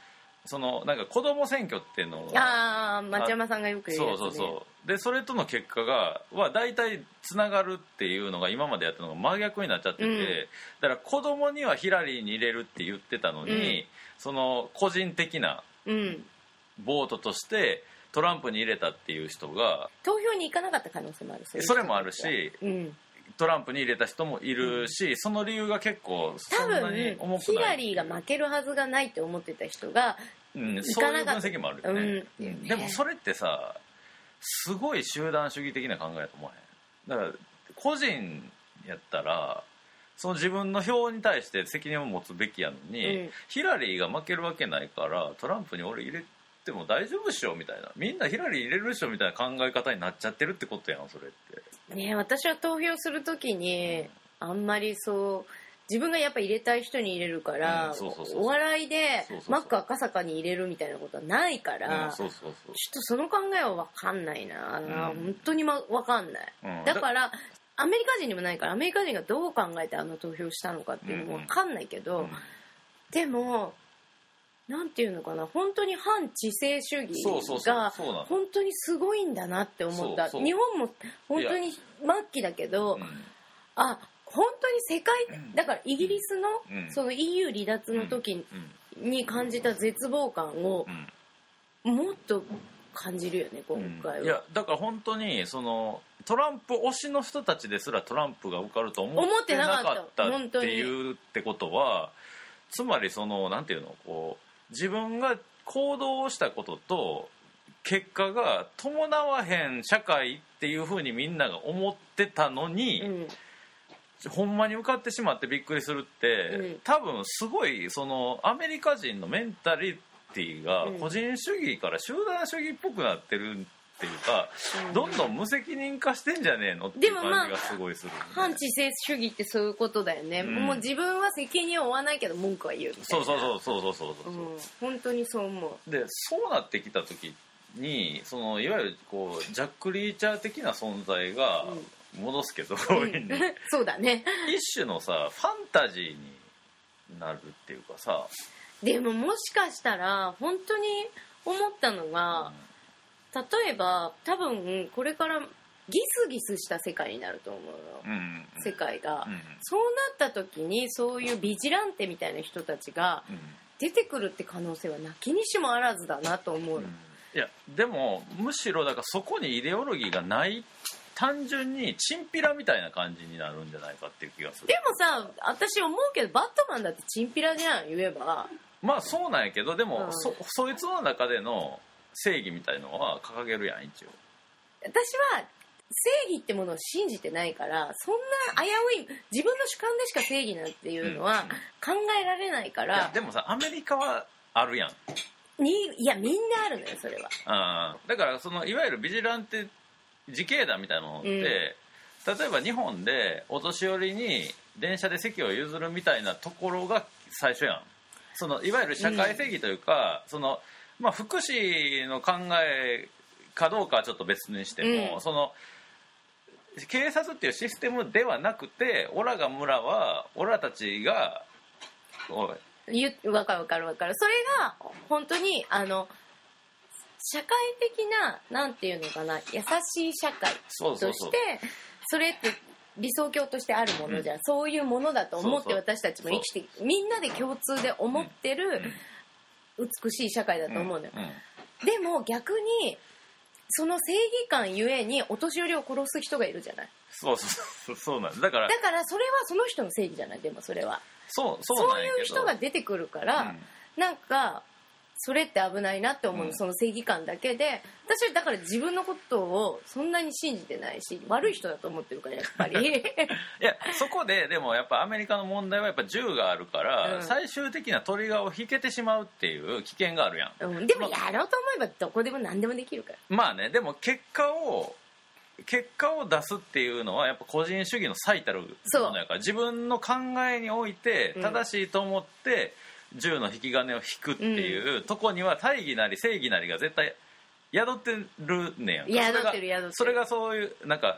そのなんか子供選挙っていうのをああ町山さんがよく言うやつ、ね、 そうそうそうでそれとの結果がは大体つながるっていうのが今までやったのが真逆になっちゃってて、うん、だから子供にはヒラリーに入れるって言ってたのに、うん、その個人的なボートとしてトランプに入れたっていう人が投票に行かなかった可能性もある。 それもあるし、うん、トランプに入れた人もいるし、うん、その理由が結構そんなに重くない。 多分ヒラリーが負けるはずがないって思ってた人がうん、そういう分析もあるよね、うん、でもそれってさすごい集団主義的な考えだと思わへん。だから個人やったらその自分の票に対して責任を持つべきやのに、うん、ヒラリーが負けるわけないからトランプに俺入れても大丈夫っしょみたいな、みんなヒラリー入れるっしょみたいな考え方になっちゃってるってことやんそれってね。私は投票するときにあんまりそう自分がやっぱ入れたい人に入れるから、うん、そうそうそうそうお笑いでマック赤坂に入れるみたいなことはないから、うん、そうそうそうちょっとその考えは分かんないな、うん、本当に、ま、分かんない、うん、だからアメリカ人にもないからアメリカ人がどう考えてあの投票したのかっていうのも分かんないけど、うんうん、でもなんていうのかな本当に反知性主義が本当にすごいんだなって思った。そうそう日本も本当に末期だけど、うん、あ本当に世界だからイギリスのその イーユー 離脱の時に感じた絶望感をもっと感じるよね今回は、うん、いやだから本当にそのトランプ推しの人たちですらトランプが受かると思ってなかったっていうってことはつまりそのなんていうのこう自分が行動をしたことと結果が伴わへん社会っていう風にみんなが思ってたのに、うんほんまに受かってしまってびっくりするって、うん、多分すごいそのアメリカ人のメンタリティが個人主義から集団主義っぽくなってるっていうか、うん、どんどん無責任化してんじゃねえのっていう感じがすごいする、ね、 まあ、反知性主義ってそういうことだよね、うん、もう自分は責任を負わないけど文句は言うみたいな。 そうそうそうそうそうそうそう、うん、 本当にそう思う。でそうなってきた時にそのいわゆるこうジャック・リーチャー的な存在が、うん戻すけど強引に、うん、 そうだね一種のさファンタジーになるっていうかさでももしかしたら本当に思ったのが、うん、例えば多分これからギスギスした世界になると思うの、うん、世界が、うん、そうなった時にそういうビジランテみたいな人たちが出てくるって可能性はなきにしもあらずだなと思う、うん、 いやでもむしろだからそこにイデオロギーがない単純にチンピラみたいな感じになるんじゃないかっていう気がする。 でもさ私思うけどバットマンだってチンピラじゃん言えば。 まあそうなんやけどでも、うん、そ, そいつの中での正義みたいのは掲げるやん一応。 私は正義ってものを信じてないからそんな危うい自分の主観でしか正義なんていうのは考えられないから、うん、いやでもさアメリカはあるやんにいやみんなあるのよそれは。 あだからそのいわゆるビジランテ自警団みたいなのって、うん、例えば日本でお年寄りに電車で席を譲るみたいなところが最初やん。そのいわゆる社会正義というか、うん、そのまあ、福祉の考えかどうかはちょっと別にしても、うん、その警察っていうシステムではなくてオラが村はオラたちがおい分かる分かる分かるそれが本当にあの社会的ななんていうのかな優しい社会としてそれって理想郷としてあるものじゃん、うん、そういうものだと思って私たちも生きてみんなで共通で思ってる美しい社会だと思うのよ、うんうん、でも逆にその正義感ゆえにお年寄りを殺す人がいるじゃない。 そうそうそうなんだからだからそれはその人の正義じゃない。でもそれはそうそうなんやけどそういう人が出てくるから、うん、なんかそれって危ないなって思うの、うん、その正義感だけで私はだから自分のことをそんなに信じてないし悪い人だと思ってるからやっぱりいやそこででもやっぱアメリカの問題はやっぱ銃があるから、うん、最終的なトリガーを引けてしまうっていう危険があるやん、 うん、でもやろうと思えばどこでも何でもできるからまあねでも結果を結果を出すっていうのはやっぱ個人主義の最たるものやから自分の考えにおいて正しいと思って、うん、銃の引き金を引くっていうとこには大義なり正義なりが絶対宿ってるねやん。 宿ってる宿ってる。 それがそういうなんか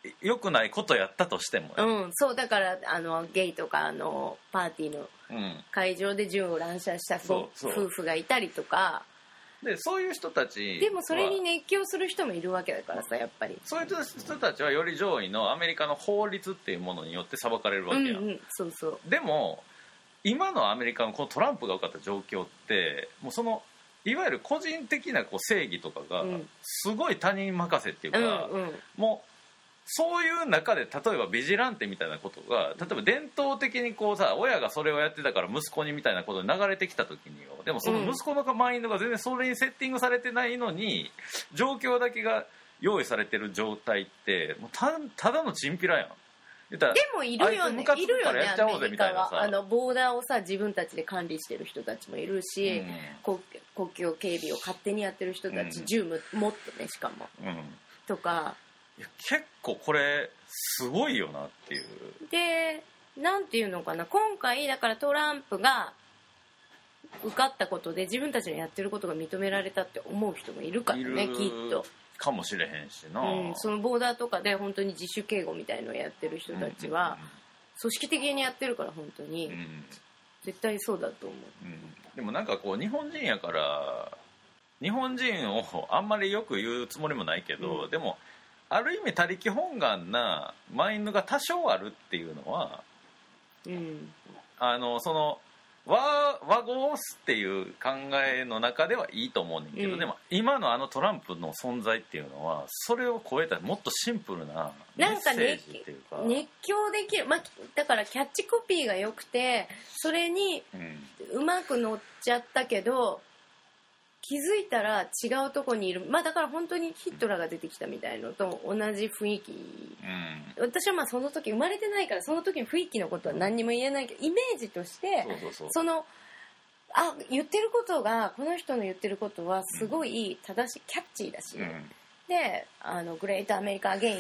良くないことやったとしても、ね、 うん、そうだからあのゲイとかあのパーティーの会場で銃を乱射した夫婦がいたりとかで、そういう人たちでもそれに熱狂する人もいるわけだからさ、やっぱりそういう人たちはより上位のアメリカの法律っていうものによって裁かれるわけや、 うんうん、そうそうでも今のアメリカのこのトランプが受かった状況ってもうそのいわゆる個人的なこう正義とかがすごい他人任せっていうか、うんうん、もうそういう中で例えばビジランテみたいなことが例えば伝統的にこうさ親がそれをやってたから息子にみたいなことに流れてきた時にでもその息子のマインドが全然それにセッティングされてないのに状況だけが用意されてる状態ってもう た, ただのチンピラやん。 でもいるよね、いるよね、アメリカはあのボーダーをさ自分たちで管理してる人たちもいるし、うん、国, 国境警備を勝手にやってる人たち、うん、銃持ってねしかも、うん、とかいや結構これすごいよなっていう。 でなんていうのかな、今回だからトランプが受かったことで自分たちのやってることが認められたって思う人もいるからね、きっとかもしれへんしな、 うん、そのボーダーとかで本当に自主警護みたいのをやってる人たちは組織的にやってるから本当に、うん、絶対そうだと思う、うん、 でもなんかこう日本人やから日本人をあんまりよく言うつもりもないけど、うん、でもある意味他力本願なマインドが多少あるっていうのは、うん、あのその和和合すっていう考えの中ではいいと思うねんけど、うん、でも今のあのトランプの存在っていうのはそれを超えたもっとシンプルなメッセージっていうか、 なんか熱狂できる、まあ、だからキャッチコピーが良くてそれにうまく乗っちゃったけど、気づいたら違うとこにいる、まあだから本当にヒットラーが出てきたみたいのと同じ雰囲気、うん、私はまあその時生まれてないからその時の雰囲気のことは何にも言えないけど、イメージとしてそうそうそう、そのあ言ってることがこの人の言ってることはすごい正しい、キャッチーだし、うん、であのグレートアメリカアゲインって、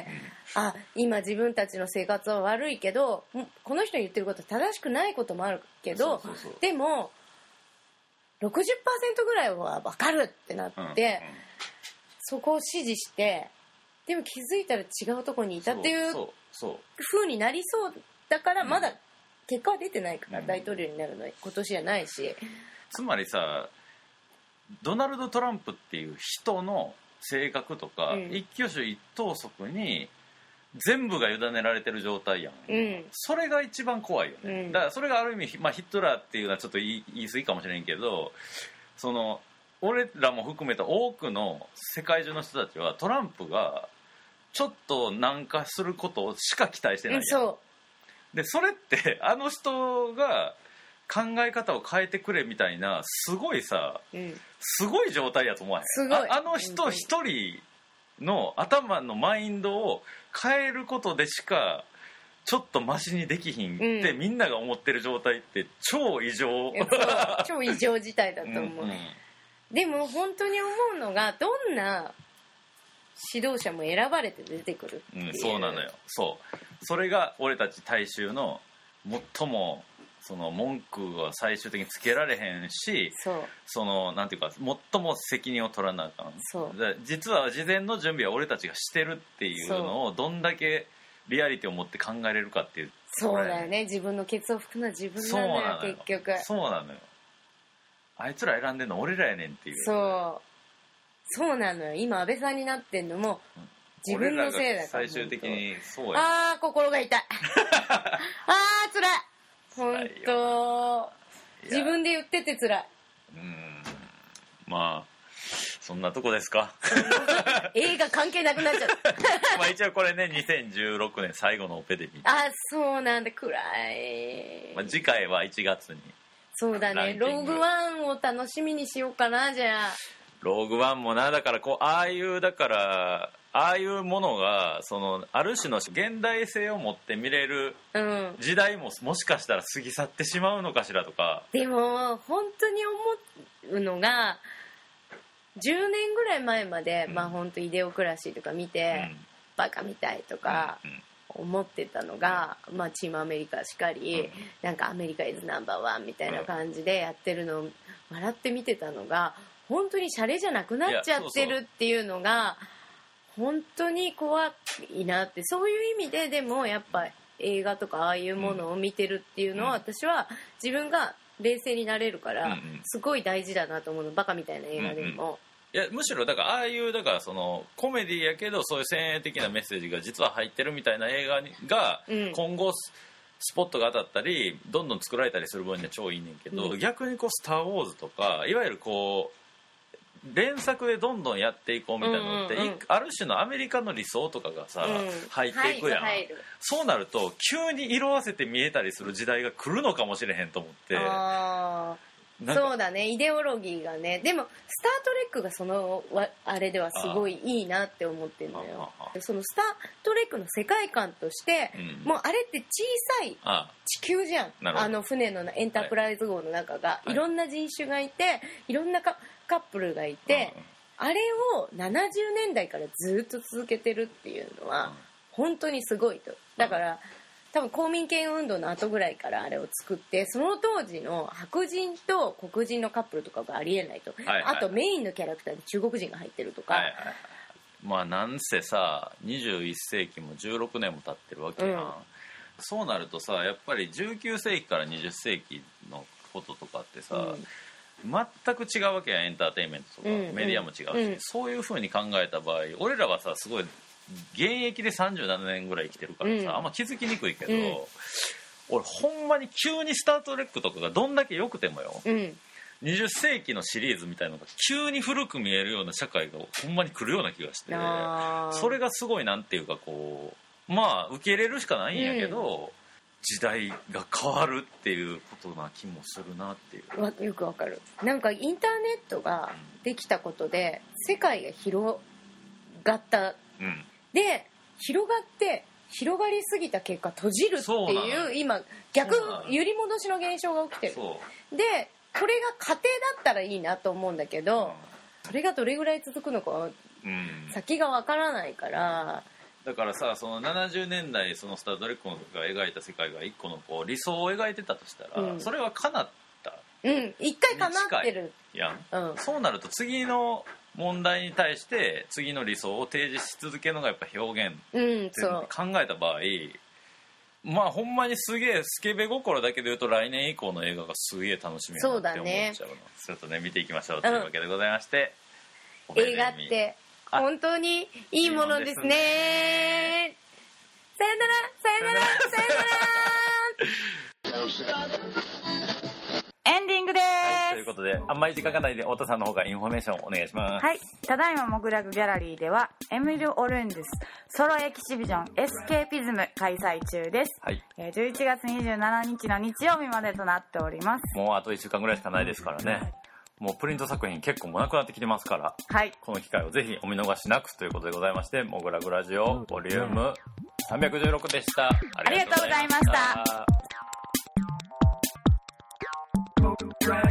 うん、あ今自分たちの生活は悪いけどこの人の言ってることは正しくないこともあるけど、そうそうそう、でもろくじゅっパーセント ぐらいは分かるってなって、うんうん、そこを支持してでも気づいたら違うとこにいたっていう風になりそうだから、まだ結果は出てないから、うん、大統領になるのは今年じゃないし、 つまりさドナルド・トランプっていう人の性格とか、うん、一挙手一投足に全部が委ねられてる状態やん、うん、それが一番怖いよね、うん、だからそれがある意味、まあ、ヒットラーっていうのはちょっと言い、言い過ぎかもしれんけど、その俺らも含めた多くの世界中の人たちはトランプがちょっと軟化することしか期待してないやん、うん、そうでそれってあの人が考え方を変えてくれみたいなすごいさ、うん、すごい状態やと思わへん。 すごいあ, あの人一人の頭のマインドを変えることでしかちょっとマシにできひんって、うん、みんなが思ってる状態って超異常超異常事態だと思う、うんうん、でも本当に思うのがどんな指導者も選ばれて出てくるっていう、うん、 そうなのよ。そうそれが俺たち大衆の最もその文句は最終的につけられへんし、 そうそのなんていうか最も責任を取らなあかん。そうだ実は事前の準備は俺たちがしてるっていうのをどんだけリアリティを持って考えれるかっていう。 そうだよね、自分のケツを拭くのは自分なのよ結局。 そうなのよ。あいつら選んでんの俺らやねんっていう。 そうそうなのよ。今安倍さんになってんのも自分のせいだから。 最終的にそうや。 ああ心が痛いああ辛い本当自分で言ってて辛い。 うーんまあそんなとこですか映画関係なくなっちゃったまあ一応これねにせんじゅうろくねん最後のオペで見て、 あそうなんだ暗い、 まあ、次回はいちがつに。 そうだねローグワンを楽しみにしようかな。じゃあローグワンもなだからこうああいうだからああいうものがそのある種の現代性を持って見れる時代ももしかしたら過ぎ去ってしまうのかしらとか、 うん、でも本当に思うのがじゅうねんぐらい前まで、うん、まあ本当イデオクラシーとか見て、うん、バカみたいとか思ってたのが、うん、まあチームアメリカしかり、うん、なんかアメリカイズナンバーワンみたいな感じでやってるのを笑って見てたのが本当にシャレじゃなくなっちゃってるっていうのが本当に怖いなって、そういう意味ででもやっぱ映画とかああいうものを見てるっていうのは、私は自分が冷静になれるからすごい大事だなと思うの、バカみたいな映画でも、うんうん、 いやむしろだからああいうだからそのコメディやけどそういう先鋭的なメッセージが実は入ってるみたいな映画が今後スポットが当たったりどんどん作られたりする分には超いいねんけど、うん、逆にこうスター・ウォーズとかいわゆるこう連作でどんどんやっていこうみたいなのって、うんうん、ある種のアメリカの理想とかがさ、うん、入っていくやん。そうなると急に色あせて見えたりする時代が来るのかもしれへんと思って。 あそうだね、イデオロギーがね。でもスタートレックがそのあれではすごいいいなって思ってるのよ。そのスタートレックの世界観として、うん、もうあれって小さい地球じゃん。あ, あの船のエンタープライズ号の中が、はい、いろんな人種がいていろんなカップルがいて、あれをななじゅうねんだいからずっと続けてるっていうのは本当にすごいと。だから多分公民権運動の後ぐらいからあれを作って、その当時の白人と黒人のカップルとかがありえないと、はいはいはい、あとメインのキャラクターに中国人が入ってるとか、はいはいはい、 まあなんせさにじゅういっせいきもじゅうろくねんも経ってるわけやん、うん、そうなるとさやっぱりじゅうきゅうせいきからにじゅっせいきのこととかってさ、うん、全く違うわけやん。エンターテインメントとか、うんうん、メディアも違うし、うん、そういう風に考えた場合俺らはさすごい現役でさんじゅうななねんぐらい生きてるからさ、うん、あんま気づきにくいけど、うん、俺ほんまに急にスタートレックとかがどんだけ良くてもよ、うん、にじゅっせいきのシリーズみたいなのが急に古く見えるような社会がほんまに来るような気がして、それがすごいなんていうかこうまあ受け入れるしかないんやけど、うん、時代が変わるっていうことな気もするなっていう。 よくわかる。なんかインターネットができたことで世界が広がった、うんで広がって広がりすぎた結果閉じるっていう今逆揺り戻しの現象が起きてる。でこれが家庭だったらいいなと思うんだけど、それがどれぐらい続くのか先がわからないから、 だからさそのななじゅうねんだいそのスタートレックが描いた世界が一個のこう理想を描いてたとしたら、うん、それは叶ったうん一回叶ってるやん、うん、そうなると次の問題に対して次の理想を提示し続けるのがやっぱ表現って考えた場合、うん、まあほんまにすげえスケベ心だけで言うと来年以降の映画がすげえ楽しみやなって思っちゃうの。そうだね、ちょっとね見ていきましょうというわけでございまして、 うん、映画って本当にいいものですね。さよならさよならさよならエンディングです、 はい、ということであんまり時間がないので太田さんの方からインフォメーションお願いします。 はい、ただいまモグラグギャラリーではエミル・オルンドゥスソロエキシビジョンエスケーピズム開催中です、はい、じゅういちがつにじゅうしちにちの日曜日までとなっております。 もうあといっしゅうかんぐらいしかないですからね、はい、もうプリント作品結構もなくなってきてますから、はい、この機会をぜひお見逃しなくということでございまして、モグラグラジオボリュームさんびゃくじゅうろくでした。ありがとうございました。